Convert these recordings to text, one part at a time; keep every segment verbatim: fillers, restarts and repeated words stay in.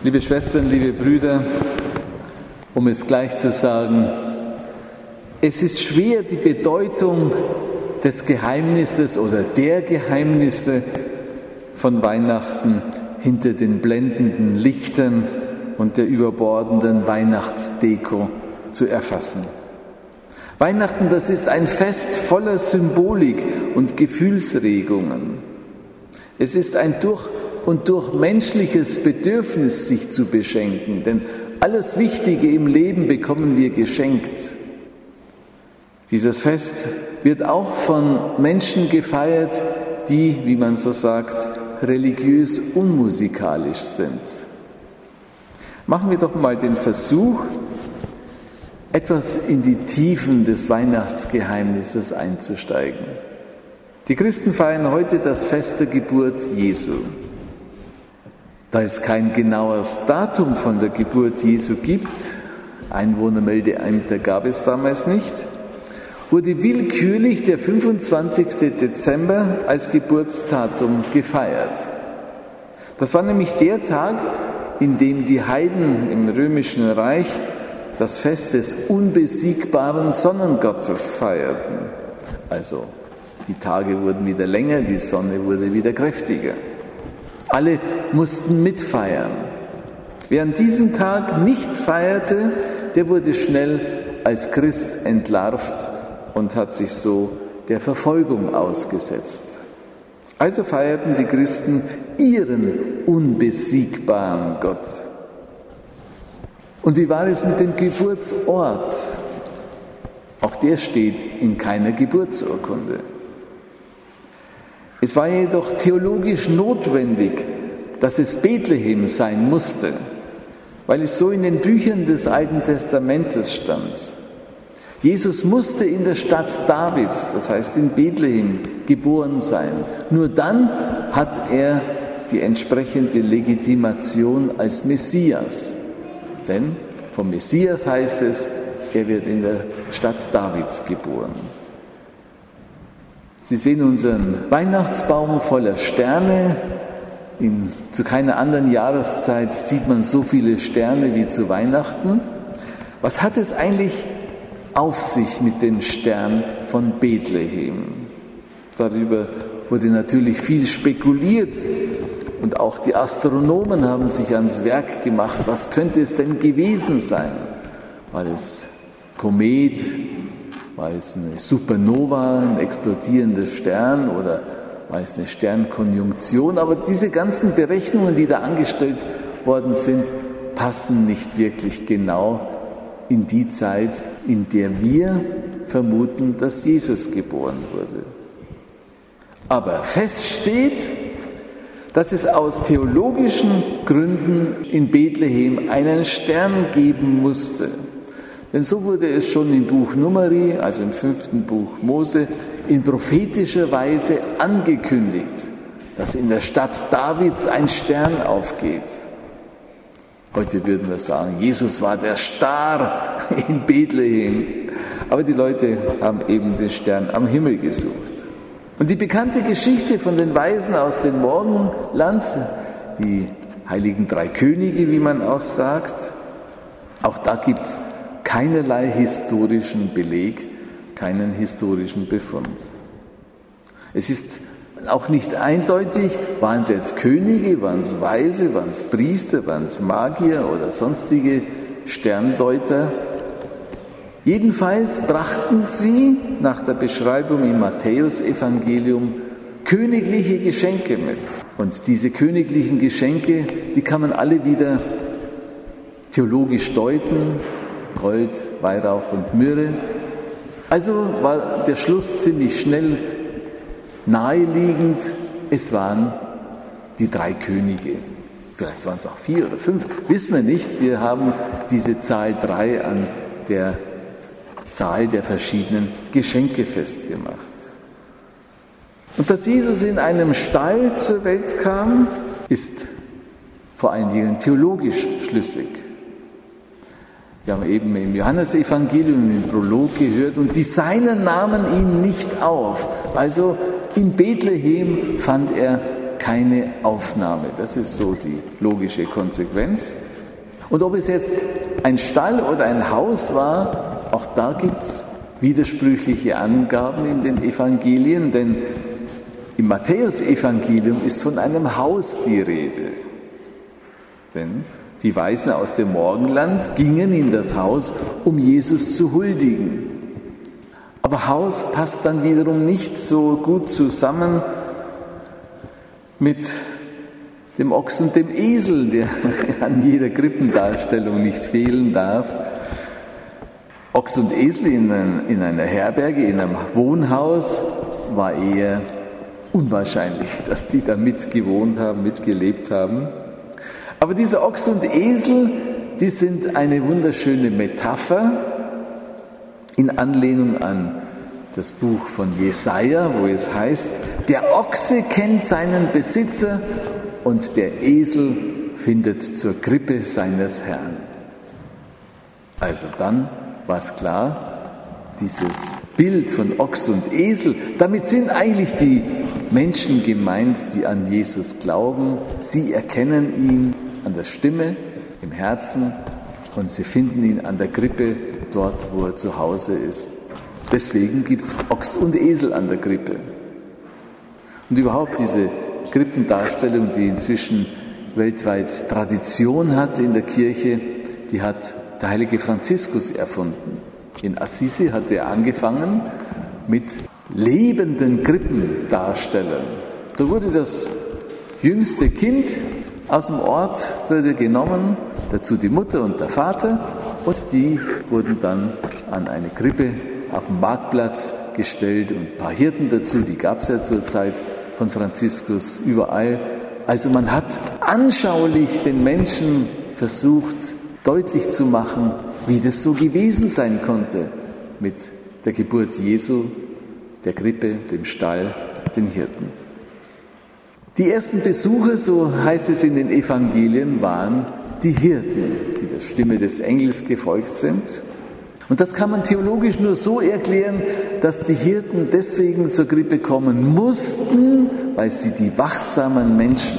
Liebe Schwestern, liebe Brüder, um es gleich zu sagen, es ist schwer, die Bedeutung des Geheimnisses oder der Geheimnisse von Weihnachten hinter den blendenden Lichtern und der überbordenden Weihnachtsdeko zu erfassen. Weihnachten, das ist ein Fest voller Symbolik und Gefühlsregungen. Es ist ein durch und durch menschliches Bedürfnis, sich zu beschenken, denn alles Wichtige im Leben bekommen wir geschenkt. Dieses Fest wird auch von Menschen gefeiert, die, wie man so sagt, religiös unmusikalisch sind. Machen wir doch mal den Versuch, etwas in die Tiefen des Weihnachtsgeheimnisses einzusteigen. Die Christen feiern heute das Fest der Geburt Jesu. Da es kein genaues Datum von der Geburt Jesu gibt, Einwohnermeldeämter gab es damals nicht, wurde willkürlich der fünfundzwanzigsten Dezember als Geburtsdatum gefeiert. Das war nämlich der Tag, in dem die Heiden im Römischen Reich das Fest des unbesiegbaren Sonnengottes feierten. Also die Tage wurden wieder länger, die Sonne wurde wieder kräftiger. Alle mussten mitfeiern. Wer an diesem Tag nicht feierte, der wurde schnell als Christ entlarvt und hat sich so der Verfolgung ausgesetzt. Also feierten die Christen ihren unbesiegbaren Gott. Und wie war es mit dem Geburtsort? Auch der steht in keiner Geburtsurkunde. Es war jedoch theologisch notwendig, dass es Bethlehem sein musste, weil es so in den Büchern des Alten Testamentes stand. Jesus musste in der Stadt Davids, das heißt in Bethlehem, geboren sein. Nur dann hat er die entsprechende Legitimation als Messias. Denn vom Messias heißt es, er wird in der Stadt Davids geboren. Sie sehen unseren Weihnachtsbaum voller Sterne. In, zu keiner anderen Jahreszeit sieht man so viele Sterne wie zu Weihnachten. Was hat es eigentlich auf sich mit dem Stern von Bethlehem? Darüber wurde natürlich viel spekuliert und auch die Astronomen haben sich ans Werk gemacht. Was könnte es denn gewesen sein? War es Komet? War es eine Supernova, ein explodierender Stern oder war es eine Sternkonjunktion? Aber diese ganzen Berechnungen, die da angestellt worden sind, passen nicht wirklich genau in die Zeit, in der wir vermuten, dass Jesus geboren wurde. Aber fest steht, dass es aus theologischen Gründen in Bethlehem einen Stern geben musste. Denn so wurde es schon im Buch Numeri, also im fünften Buch Mose, in prophetischer Weise angekündigt, dass in der Stadt Davids ein Stern aufgeht. Heute würden wir sagen, Jesus war der Star in Bethlehem. Aber die Leute haben eben den Stern am Himmel gesucht. Und die bekannte Geschichte von den Weisen aus dem Morgenland, die heiligen drei Könige, wie man auch sagt, auch da gibt es keinerlei historischen Beleg, keinen historischen Befund. Es ist auch nicht eindeutig, waren es jetzt Könige, waren es Weise, waren es Priester, waren es Magier oder sonstige Sterndeuter. Jedenfalls brachten sie nach der Beschreibung im Matthäusevangelium königliche Geschenke mit. Und diese königlichen Geschenke, die kann man alle wieder theologisch deuten, Gold, Weihrauch und Myrrhe. Also war der Schluss ziemlich schnell naheliegend, es waren die drei Könige. Vielleicht waren es auch vier oder fünf, wissen wir nicht. Wir haben diese Zahl drei an der Zahl der verschiedenen Geschenke festgemacht. Und dass Jesus in einem Stall zur Welt kam, ist vor allen Dingen theologisch schlüssig. Wir haben eben im Johannesevangelium im Prolog gehört, und die Seinen nahmen ihn nicht auf. Also in Bethlehem fand er keine Aufnahme. Das ist so die logische Konsequenz. Und ob es jetzt ein Stall oder ein Haus war, auch da gibt es widersprüchliche Angaben in den Evangelien, denn im Matthäusevangelium ist von einem Haus die Rede. Denn die Weisen aus dem Morgenland gingen in das Haus, um Jesus zu huldigen. Aber Haus passt dann wiederum nicht so gut zusammen mit dem Ochs und dem Esel, der an jeder Krippendarstellung nicht fehlen darf. Ochs und Esel in, in einer Herberge, in einem Wohnhaus, war eher unwahrscheinlich, dass die da mitgewohnt haben, mitgelebt haben. Aber diese Ochs und Esel, die sind eine wunderschöne Metapher in Anlehnung an das Buch von Jesaja, wo es heißt, der Ochse kennt seinen Besitzer und der Esel findet zur Krippe seines Herrn. Also dann war es klar, dieses Bild von Ochs und Esel, damit sind eigentlich die Menschen gemeint, die an Jesus glauben. Sie erkennen ihn an der Stimme, im Herzen und sie finden ihn an der Krippe, dort wo er zu Hause ist. Deswegen gibt es Ochs und Esel an der Krippe. Und überhaupt diese Krippendarstellung, die inzwischen weltweit Tradition hat in der Kirche, die hat der heilige Franziskus erfunden. In Assisi hat er angefangen mit lebenden Krippendarstellern. Da wurde das jüngste Kind aus dem Ort wurde genommen, dazu die Mutter und der Vater, und die wurden dann an eine Krippe auf dem Marktplatz gestellt und ein paar Hirten dazu, die gab es ja zur Zeit von Franziskus überall. Also man hat anschaulich den Menschen versucht, deutlich zu machen, wie das so gewesen sein konnte mit der Geburt Jesu, der Krippe, dem Stall, den Hirten. Die ersten Besucher, so heißt es in den Evangelien, waren die Hirten, die der Stimme des Engels gefolgt sind. Und das kann man theologisch nur so erklären, dass die Hirten deswegen zur Krippe kommen mussten, weil sie die wachsamen Menschen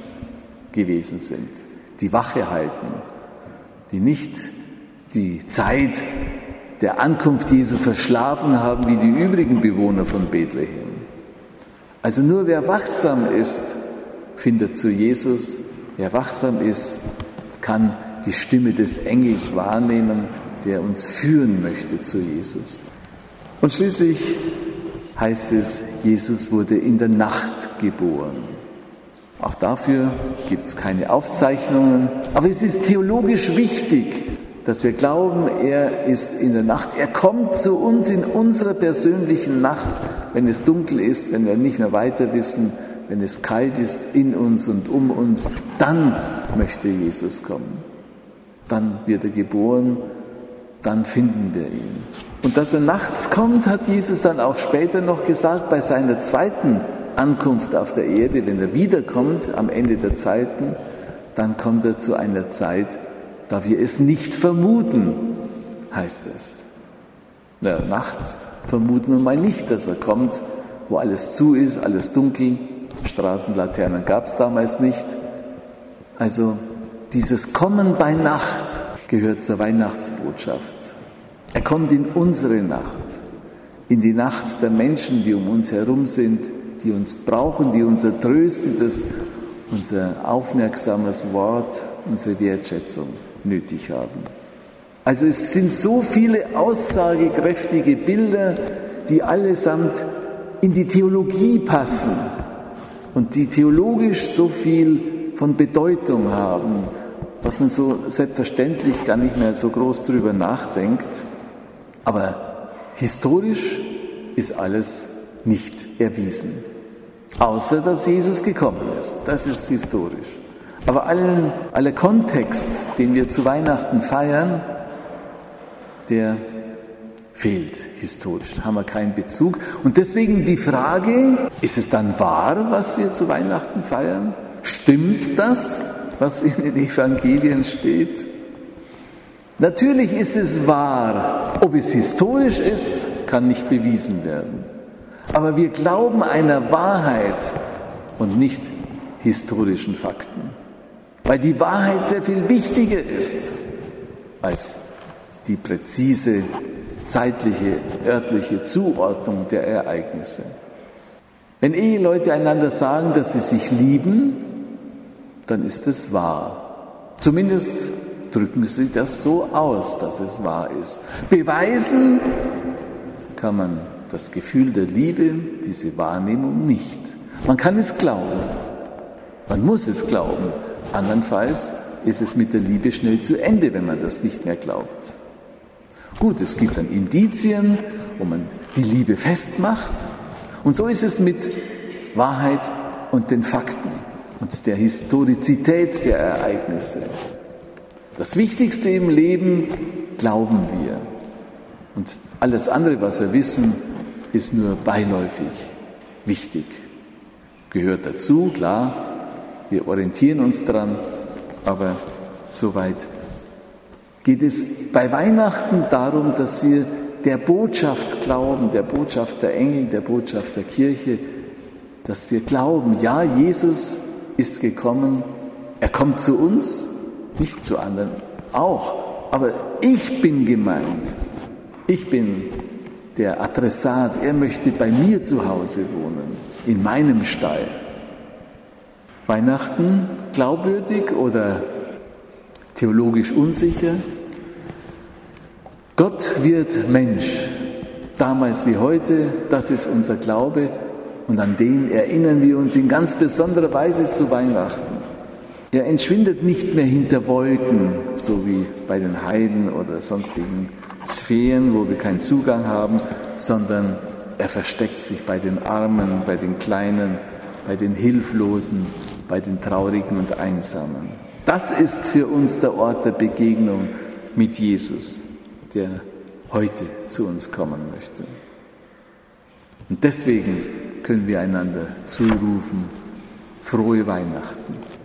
gewesen sind, die Wache halten, die nicht die Zeit der Ankunft Jesu verschlafen haben wie die übrigen Bewohner von Bethlehem. Also nur wer wachsam ist, findet zu Jesus. Wer wachsam ist, kann die Stimme des Engels wahrnehmen, der uns führen möchte zu Jesus. Und schließlich heißt es, Jesus wurde in der Nacht geboren. Auch dafür gibt es keine Aufzeichnungen, aber es ist theologisch wichtig, dass wir glauben, er ist in der Nacht. Er kommt zu uns in unserer persönlichen Nacht, wenn es dunkel ist, wenn wir nicht mehr weiter wissen, wenn es kalt ist in uns und um uns. Dann möchte Jesus kommen. Dann wird er geboren, dann finden wir ihn. Und dass er nachts kommt, hat Jesus dann auch später noch gesagt, bei seiner zweiten Ankunft auf der Erde, wenn er wiederkommt am Ende der Zeiten, dann kommt er zu einer Zeit, da wir es nicht vermuten, heißt es. Na, nachts vermuten wir mal nicht, dass er kommt, wo alles zu ist, alles dunkel, Straßenlaternen gab es damals nicht. Also dieses Kommen bei Nacht gehört zur Weihnachtsbotschaft. Er kommt in unsere Nacht, in die Nacht der Menschen, die um uns herum sind, die uns brauchen, die unser tröstendes, unser aufmerksames Wort, unsere Wertschätzung nötig haben. Also es sind so viele aussagekräftige Bilder, die allesamt in die Theologie passen und die theologisch so viel von Bedeutung haben, was man so selbstverständlich gar nicht mehr so groß drüber nachdenkt. Aber historisch ist alles nicht erwiesen. Außer, dass Jesus gekommen ist. Das ist historisch. Aber allen, aller Kontext, den wir zu Weihnachten feiern, der fehlt historisch. Da haben wir keinen Bezug. Und deswegen die Frage, ist es dann wahr, was wir zu Weihnachten feiern? Stimmt das, was in den Evangelien steht? Natürlich ist es wahr. Ob es historisch ist, kann nicht bewiesen werden. Aber wir glauben einer Wahrheit und nicht historischen Fakten, weil die Wahrheit sehr viel wichtiger ist als die präzise zeitliche, örtliche Zuordnung der Ereignisse. Wenn Eheleute einander sagen, dass sie sich lieben, dann ist es wahr. Zumindest drücken sie das so aus, dass es wahr ist. Beweisen kann man das Gefühl der Liebe, diese Wahrnehmung nicht. Man kann es glauben, man muss es glauben. Andernfalls ist es mit der Liebe schnell zu Ende, wenn man das nicht mehr glaubt. Gut, es gibt dann Indizien, wo man die Liebe festmacht. Und so ist es mit Wahrheit und den Fakten und der Historizität der Ereignisse. Das Wichtigste im Leben glauben wir. Und alles andere, was wir wissen, ist nur beiläufig wichtig. Gehört dazu, klar, wir orientieren uns dran, aber soweit geht es bei Weihnachten darum, dass wir der Botschaft glauben, der Botschaft der Engel, der Botschaft der Kirche, dass wir glauben, ja, Jesus ist gekommen, er kommt zu uns, nicht zu anderen, auch, aber ich bin gemeint, ich bin der Adressat, er möchte bei mir zu Hause wohnen, in meinem Stall. Weihnachten glaubwürdig oder theologisch unsicher? Gott wird Mensch, damals wie heute, das ist unser Glaube und an den erinnern wir uns in ganz besonderer Weise zu Weihnachten. Er entschwindet nicht mehr hinter Wolken, so wie bei den Heiden oder sonstigen Sphären, wo wir keinen Zugang haben, sondern er versteckt sich bei den Armen, bei den Kleinen, bei den Hilflosen, bei den Traurigen und Einsamen. Das ist für uns der Ort der Begegnung mit Jesus, der heute zu uns kommen möchte. Und deswegen können wir einander zurufen, frohe Weihnachten.